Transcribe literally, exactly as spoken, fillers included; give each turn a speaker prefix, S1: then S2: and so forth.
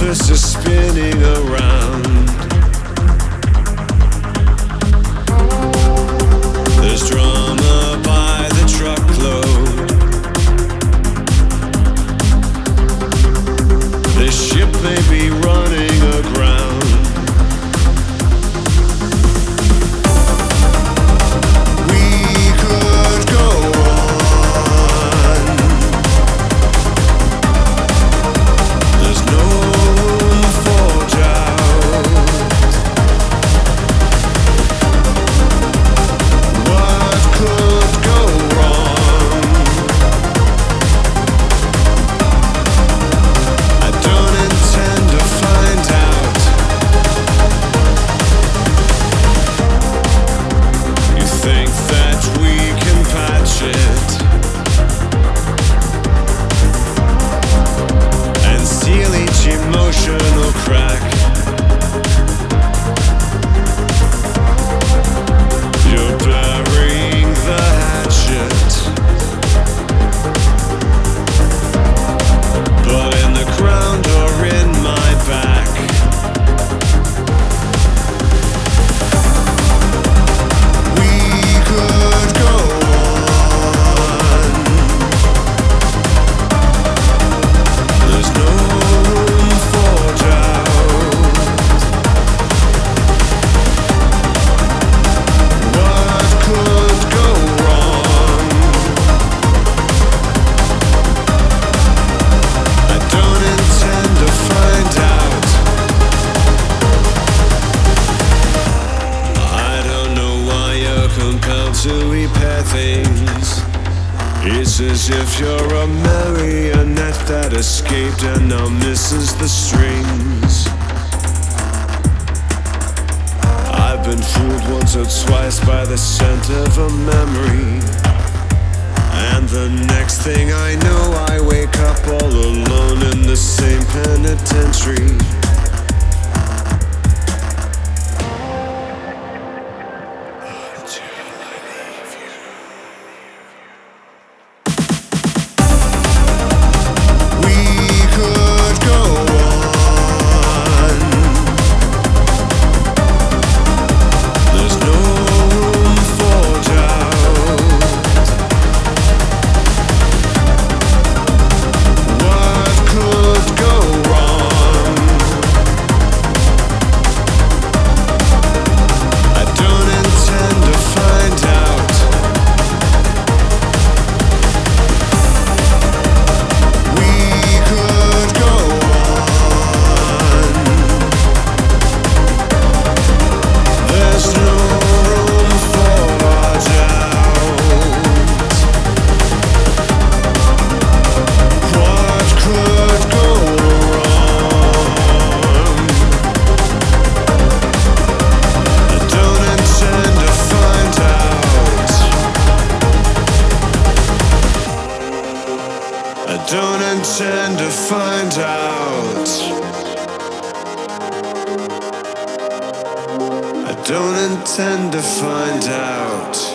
S1: universe is spinning around. There's drama by the truckload. This ship may be running aground. We could go on. There's no room for doubt. What could go wrong? I don't intend to find out. You think that we can patch it and seal each emotional crack. You're burying the hatchet, but in the ground or in my back. We could go on. There's no room for doubt. What could go wrong? I don't intend to find out. I don't know why you're compelled to repair things. It's as if you're a marionette that escaped and now misses the strings. I've been fooled once or twice by the scent of a memory, and the next thing I know I wake up all alone in the same penitentiary. We could go on. There's no room for doubt. What could go wrong? I don't intend to find out. We could go on. There's no room for doubt. What could go wrong? I don't intend to find out. I don't intend to find out. I don't intend to find out.